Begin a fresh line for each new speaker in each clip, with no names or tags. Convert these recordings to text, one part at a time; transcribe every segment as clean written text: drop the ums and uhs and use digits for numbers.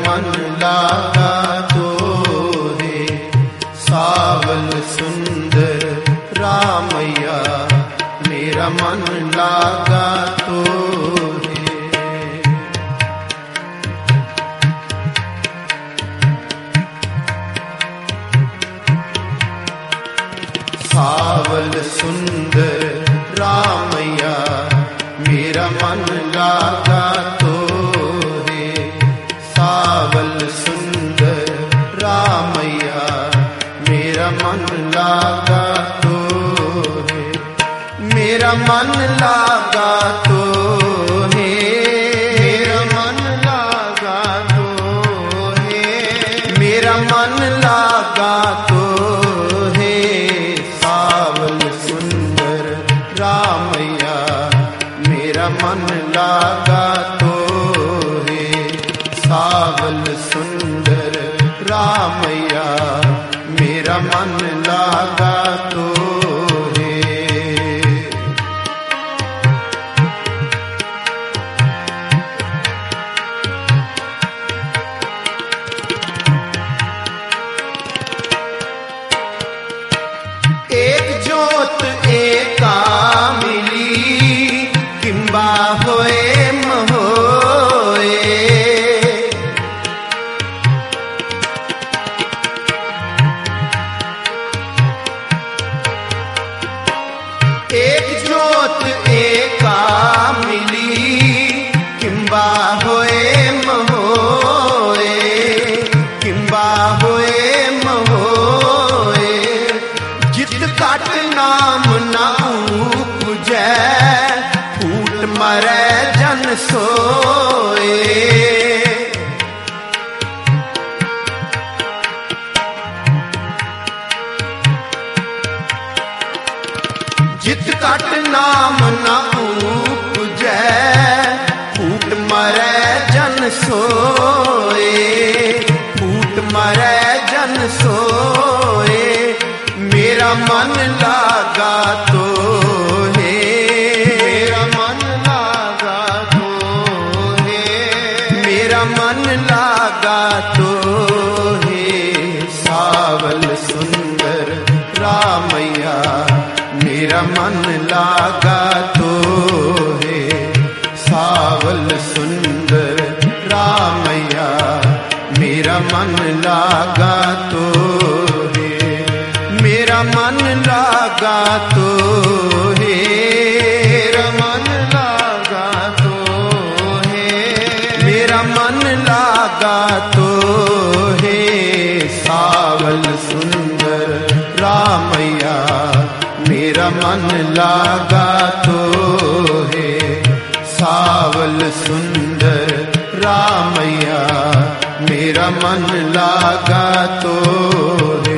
मन लागा तो है सावल सुंदर रामैया, मेरा मन लागा तो है। सावल सुंदर रामैया, मेरा मन लागा तो है सावल सुंदर रामैया, मेरा मन लागा तो है। मेरा मन लागा तो है, मेरा मन लागा तो है, मेरा मन लागा तो है सावल सुंदर रामैया, मेरा मन लागा तो है सावल सुंदर रामैया, मेरा मन लागा तो है। एक जोत एका मिली, किंबा होए महोए। एक जोत एका मिली, किंबा होए महोए, किंबा होए महोए। जित काट नाम ना उपजै, फूट मरै जन सोए। जित काट नाम ना उपजै, फूट मरै जन सोए, फूट मरै जन सोए। मेरा मन लागा तो है, मेरा मन लागा तो है, मेरा मन लागा तो है सावल सुंदर रामैया, मेरा मन लागा तो है सावल सुंदर रामैया, मेरा मन लागा तो है। मेरा मन लागा तो है, मेरा मन लागा तो है, मेरा मन लागा तो है सावल सुंदर रामैया, मेरा मन लागा तो है सावल सुंदर रामैया, मेरा मन लागा तो है।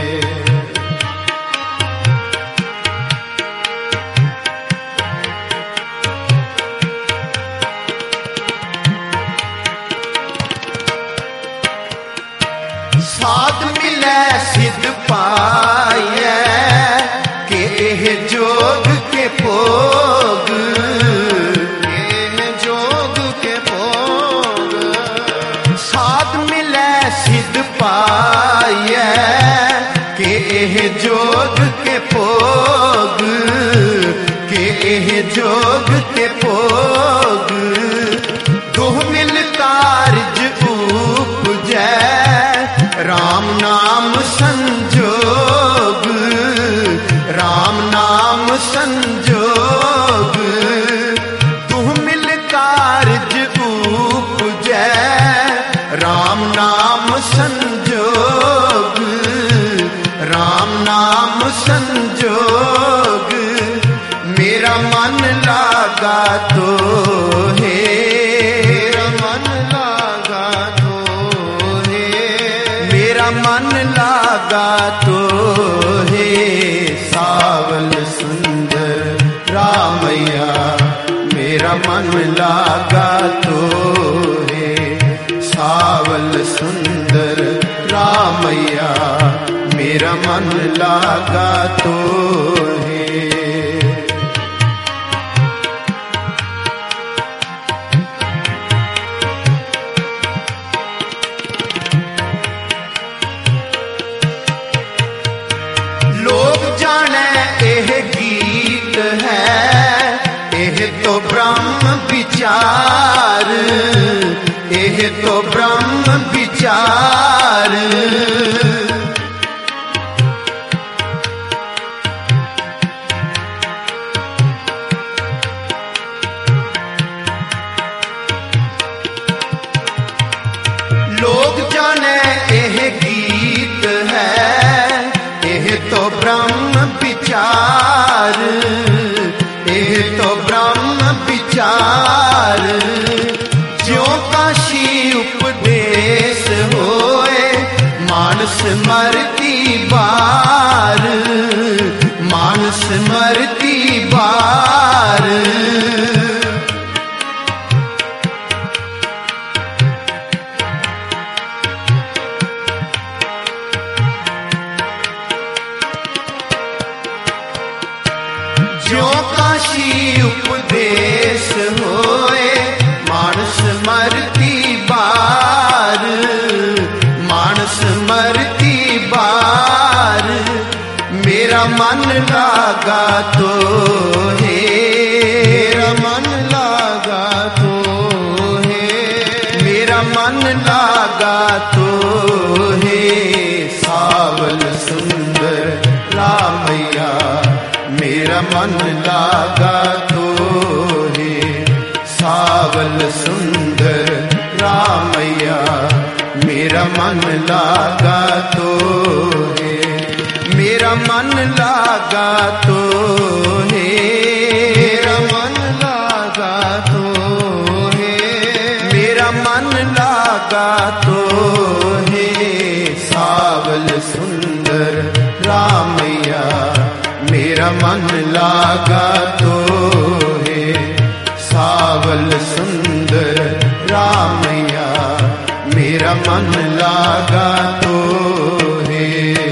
साध मिलै सिद्ध पाइयै, के एह जोग के भोग, एह जोग के भोग। साध मिलै सिद्ध पाइयै, के एह जोग के भोग, के एह जोग के भोग। दोह मिल कारज उपजै, राम नाम संजोग, राम नाम संजोग। तुह मिल कारज उपजै, राम नाम संजोग, राम नाम संजोग। मेरा मन लागा तो है, मेरा मन लागा तो है, मेरा मन लागा तो है सावल सुंदर रामैया, मेरा मन लागा तो है सावल सुंदर रामैया, मेरा मन लागा तो है। विचार, एह तो ब्रह्म विचार। लोग जाने एह गीत है, एह तो ब्रह्म विचार, एह तो ब्रह्म विचार। ज्यों काशी उपदेश होए, मानस मरती बार, मानस मरती बार। ज्यों काशी उपदेश होए, मानस मरती बार, मानस मरती बार। मेरा मन लागा तो है, मेरा मन लागा तो है, मेरा मन लागा तो है। सावल सुंदर रामैया, मेरा मन लागा तो है। सावल सुंदर रामैया, मेरा मन लागा तो है। मेरा मन लागा तो है, मेरा मन लागा तो है, मेरा मन लागा तो है। सावल सुंदर रामैया, मेरा मन लागा तो है। सावल सुंदर रामैया, मेरा मन लागा तो है।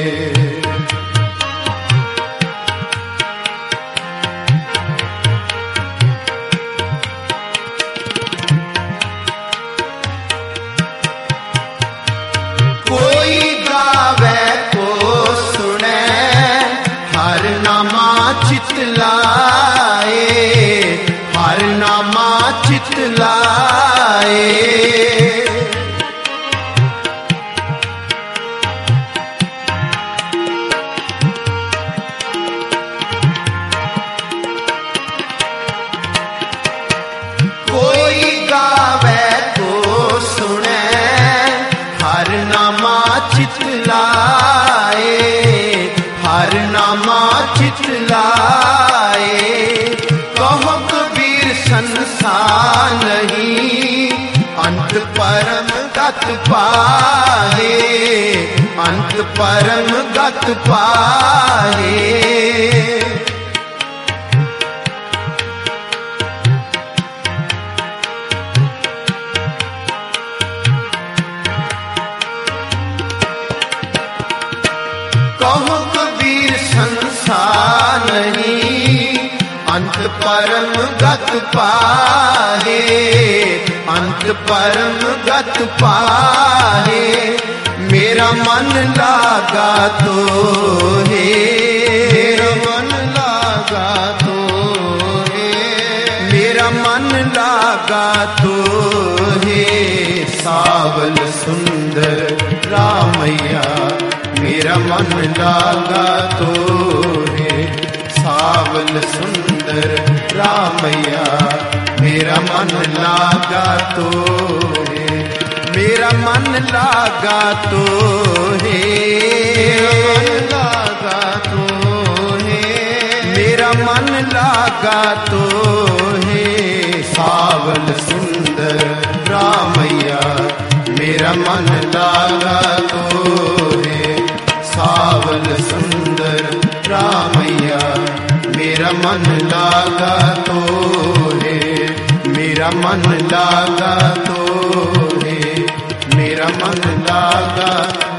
कोई गावे को सुने, हर नामा चितलाए, हर नामा चितलाए। कोई गावे को सुने, हर नामा चितलाए, हर नामा चितलाए। कहो कबीर संसार नहीं, अंत परम गत पाए, अंत परम गत पाए। कहो कबीर संसार नहीं, अंत परम गत पाहे, अंत परम गत पाहे। मेरा मन लागा तो है, मेरा मन लागा तो है, मेरा मन लागा तो है। सावल सुंदर रामैया, मेरा मन लागा तो है। सावल सुंदर रामैया, मेरा मन लागा तो है। मेरा मन लागा तो है, लागा तो है, मेरा मन लागा तो है। सावल सुंदर रामैया, मेरा मन लागा तो है। सावल सुंदर रामैया, मेरा मन लागा तो है। मेरा मन लागा तो है, मेरा मन लागा